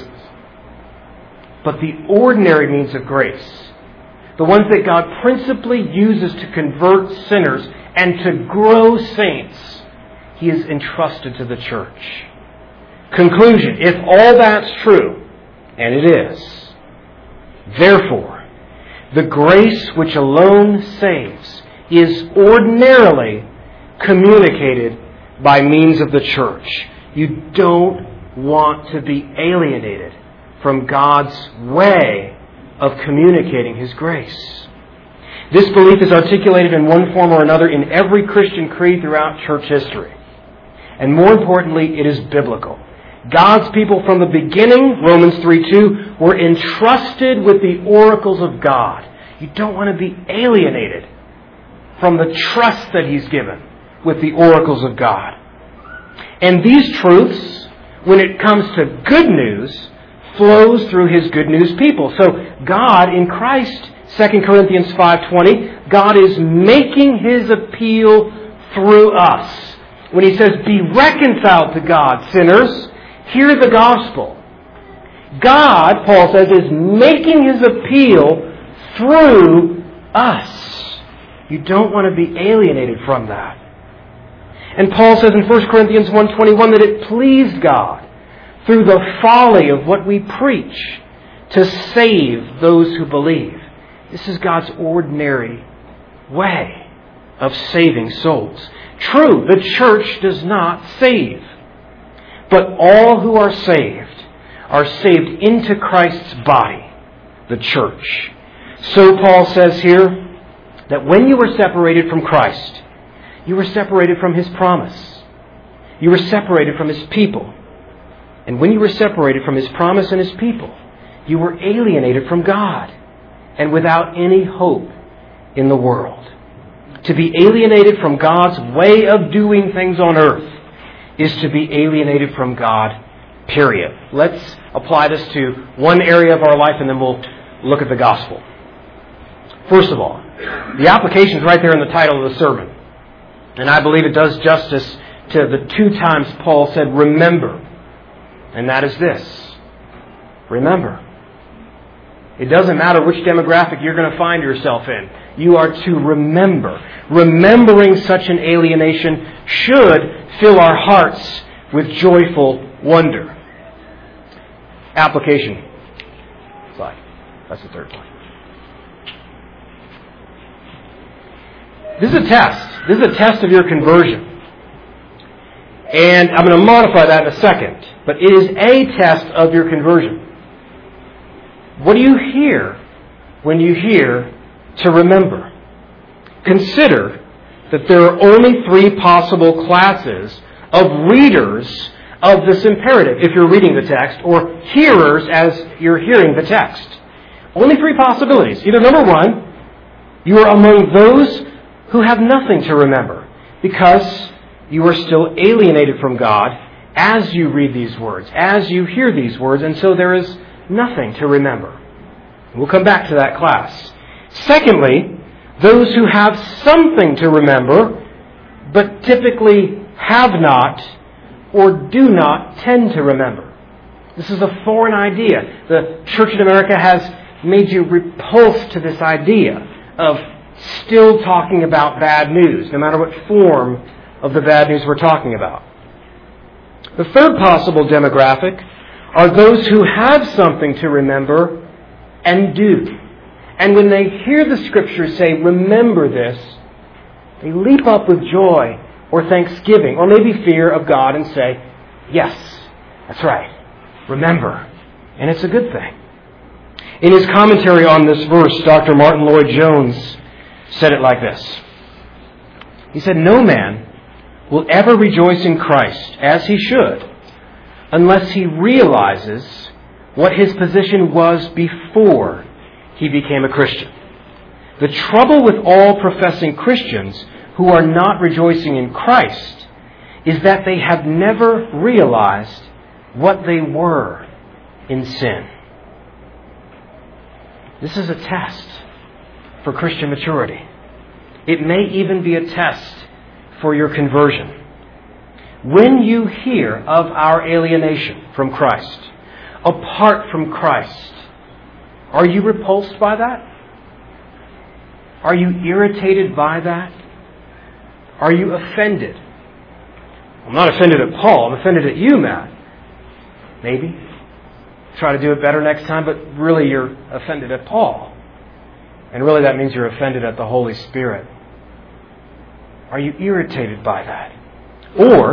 But the ordinary means of grace, the ones that God principally uses to convert sinners and to grow saints, He has entrusted to the church. Conclusion, if all that's true, and it is, therefore, the grace which alone saves is ordinarily communicated by means of the church. You don't want to be alienated from God's way of communicating His grace. This belief is articulated in one form or another in every Christian creed throughout church history. And more importantly, it is biblical. God's people from the beginning, Romans 3:2, were entrusted with the oracles of God. You don't want to be alienated from the trust that He's given with the oracles of God. And these truths, when it comes to good news, flows through His good news people. So God in Christ, 2 Corinthians 5:20, God is making His appeal through us. When He says, be reconciled to God, sinners, hear the gospel. God, Paul says, is making His appeal through us. You don't want to be alienated from that. And Paul says in 1 Corinthians 1:21 that it pleased God through the folly of what we preach to save those who believe. This is God's ordinary way of saving souls. True, the church does not save. But all who are saved into Christ's body, the church. So Paul says here that when you were separated from Christ, you were separated from His promise. You were separated from His people. And when you were separated from His promise and His people, You were alienated from God and without any hope in the world. To be alienated from God's way of doing things on earth is to be alienated from God, period. Let's apply this to one area of our life and then we'll look at the gospel. First of all, the application is right there in the title of the sermon. And I believe it does justice to the 2 times Paul said, remember. And that is this. Remember. It doesn't matter which demographic you're going to find yourself in. You are to remember. Remembering such an alienation should fill our hearts with joyful wonder. Application. Slide. That's the third one. This is a test. This is a test of your conversion. And I'm going to modify that in a second. But it is a test of your conversion. What do you hear when you hear to remember? Consider that there are only 3 possible classes of readers of this imperative, if you're reading the text, or hearers as you're hearing the text. Only 3 possibilities. Either number 1, you are among those who have nothing to remember because you are still alienated from God as you read these words, as you hear these words, and so there is nothing to remember. We'll come back to that class. Secondly, those who have something to remember, but typically have not or do not tend to remember. This is a foreign idea. The Church in America has made you repulsed to this idea of still talking about bad news, no matter what form of the bad news we're talking about. The third possible demographic are those who have something to remember and do. And when they hear the Scriptures say, remember this, they leap up with joy or thanksgiving or maybe fear of God and say, yes, that's right, remember. And it's a good thing. In his commentary on this verse, Dr. Martin Lloyd-Jones said it like this. He said, no man will ever rejoice in Christ as he should unless he realizes what his position was before he became a Christian. The trouble with all professing Christians who are not rejoicing in Christ is that they have never realized what they were in sin. This is a test for Christian maturity. It may even be a test for your conversion. When you hear of our alienation from Christ, apart from Christ, are you repulsed by that? Are you irritated by that? Are you offended? I'm not offended at Paul. I'm offended at you, Matt. Maybe. Try to do it better next time, but really you're offended at Paul. And really that means you're offended at the Holy Spirit. Are you irritated by that? Or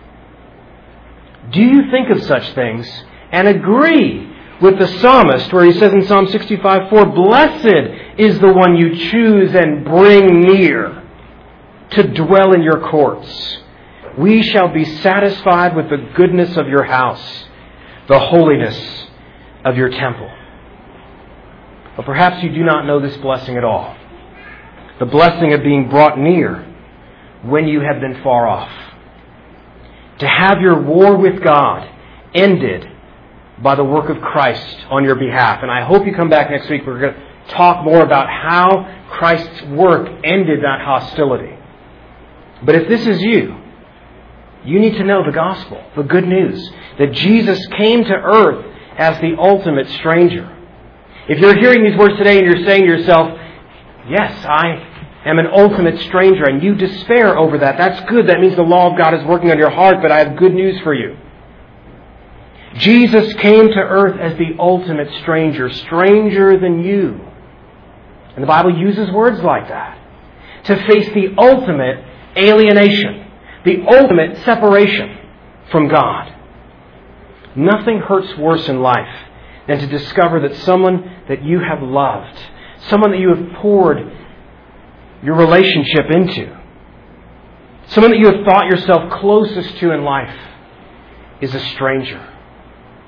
do you think of such things and agree with the psalmist where he says in Psalm 65:4, blessed is the one you choose and bring near to dwell in your courts. We shall be satisfied with the goodness of your house, the holiness of your temple. But perhaps you do not know this blessing at all. The blessing of being brought near when you have been far off. To have your war with God ended by the work of Christ on your behalf. And I hope you come back next week. We're going to talk more about how Christ's work ended that hostility. But if this is you, you need to know the gospel, the good news, that Jesus came to earth as the ultimate stranger. If you're hearing these words today and you're saying to yourself, yes, I am an ultimate stranger, and you despair over that, that's good. That means the law of God is working on your heart, but I have good news for you. Jesus came to earth as the ultimate stranger, stranger than you. And the Bible uses words like that to face the ultimate alienation, the ultimate separation from God. Nothing hurts worse in life than to discover that someone that you have loved, someone that you have poured your relationship into, someone that you have thought yourself closest to in life, is a stranger.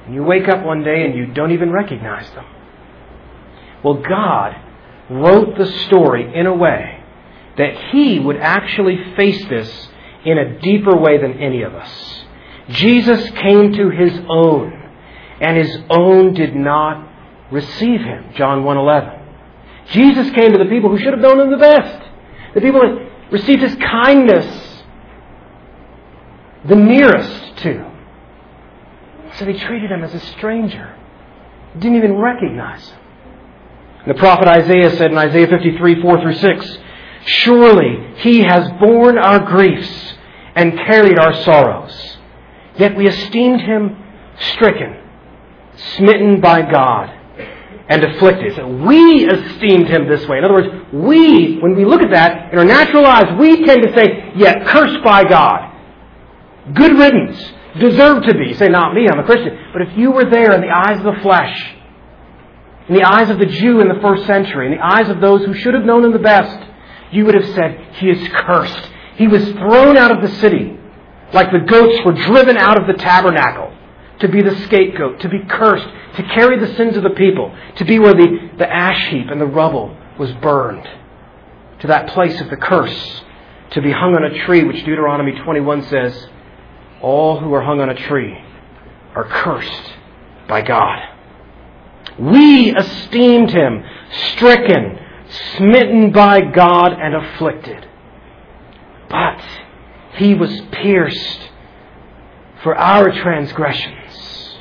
And you wake up one day and you don't even recognize them. Well, God wrote the story in a way that He would actually face this in a deeper way than any of us. Jesus came to His own, and His own did not receive Him. John 1:11. Jesus came to the people who should have known Him the best. The people that received His kindness the nearest to. So they treated Him as a stranger. Didn't even recognize Him. The prophet Isaiah said in Isaiah 53:4-6, "Surely He has borne our griefs and carried our sorrows. Yet we esteemed Him stricken, smitten by God, and afflicted." So we esteemed Him this way. In other words, when we look at that, in our natural eyes, we tend to say, "Yet cursed by God. Good riddance. Deserve to be." You say, "Not me, I'm a Christian." But if you were there in the eyes of the flesh, in the eyes of the Jew in the first century, in the eyes of those who should have known Him the best, you would have said, "He is cursed. He was thrown out of the city, like the goats were driven out of the tabernacle, to be the scapegoat, to be cursed, to carry the sins of the people, to be where the ash heap and the rubble was burned, to that place of the curse, to be hung on a tree," which Deuteronomy 21 says, all who are hung on a tree are cursed by God. We esteemed Him stricken, smitten by God, and afflicted. But He was pierced for our transgressions.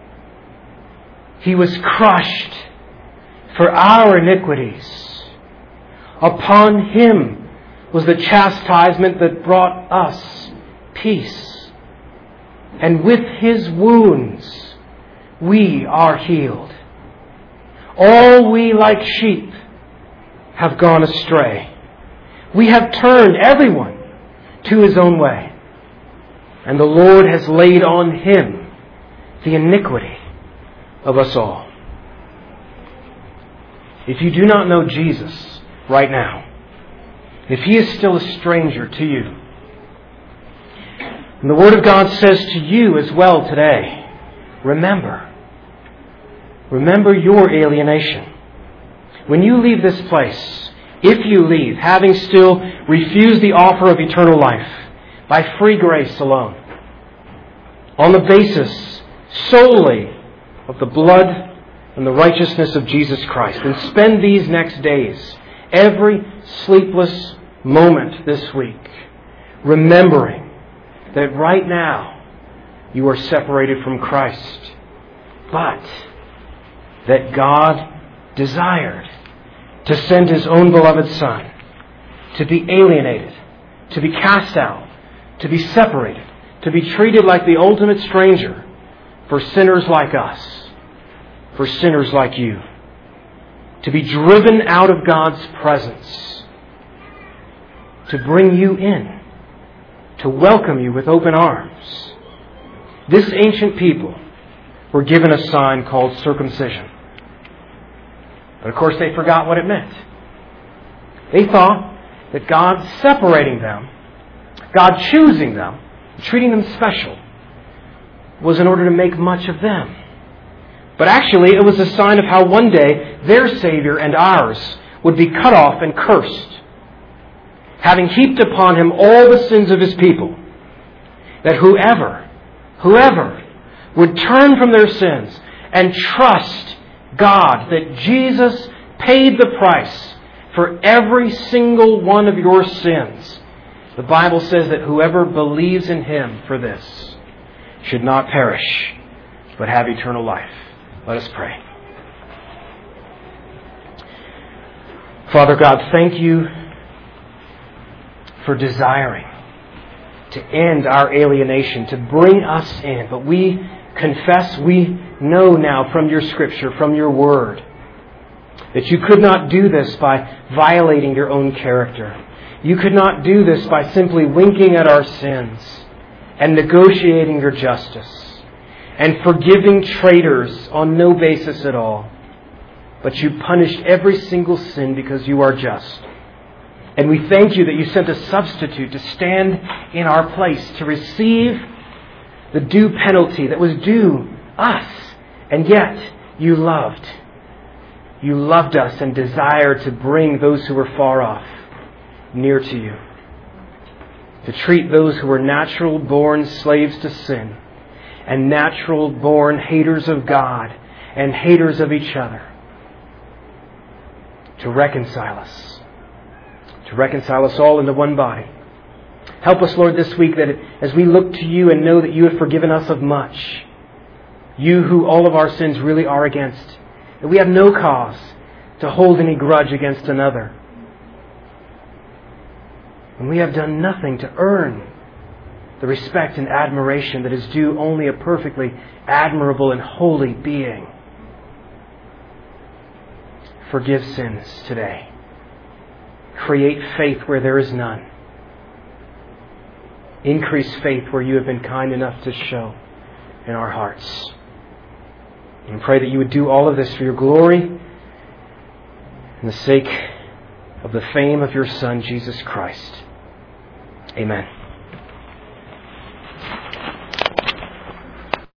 He was crushed for our iniquities. Upon Him was the chastisement that brought us peace. And with His wounds we are healed. All we like sheep have gone astray. We have turned everyone to his own way. And the Lord has laid on Him the iniquity of us all. If you do not know Jesus right now, if He is still a stranger to you, and the Word of God says to you as well today, remember your alienation. When you leave this place, if you leave, having still refused the offer of eternal life, by free grace alone, on the basis solely of the blood and the righteousness of Jesus Christ, and spend these next days, every sleepless moment this week, remembering that right now you are separated from Christ, but that God desired to send His own beloved Son to be alienated, to be cast out, to be separated, to be treated like the ultimate stranger for sinners like us, for sinners like you, to be driven out of God's presence, to bring you in, to welcome you with open arms. This ancient people were given a sign called circumcision. But of course they forgot what it meant. They thought that God separating them, God choosing them, treating them special, was in order to make much of them. But actually it was a sign of how one day their Savior and ours would be cut off and cursed, having heaped upon Him all the sins of His people, that whoever would turn from their sins and trust God, that Jesus paid the price for every single one of your sins. The Bible says that whoever believes in Him for this should not perish, but have eternal life. Let us pray. Father God, thank You for desiring to end our alienation, to bring us in. But we confess, we know now from Your Scripture, from Your Word, that You could not do this by violating Your own character. You could not do this by simply winking at our sins and negotiating Your justice and forgiving traitors on no basis at all. But You punished every single sin because You are just. And we thank You that You sent a substitute to stand in our place, to receive the due penalty that was due us. And yet, you loved. You loved us and desired to bring those who were far off near to you. To treat those who were natural-born slaves to sin and natural-born haters of God and haters of each other. To reconcile us. To reconcile us all into one body. Help us, Lord, this week that as we look to you and know that you have forgiven us of much, you who all of our sins really are against, that we have no cause to hold any grudge against another. And we have done nothing to earn the respect and admiration that is due only a perfectly admirable and holy being. Forgive sins today. Create faith where there is none. Increase faith where you have been kind enough to show in our hearts. And pray that you would do all of this for your glory and the sake of the fame of your Son, Jesus Christ. Amen.